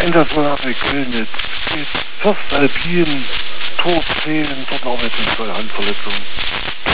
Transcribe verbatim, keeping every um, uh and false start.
Einsatzmonate Kölnitz steht Fürst Alpin, Tod zehn, Verarbeitung zwei Handverletzungen.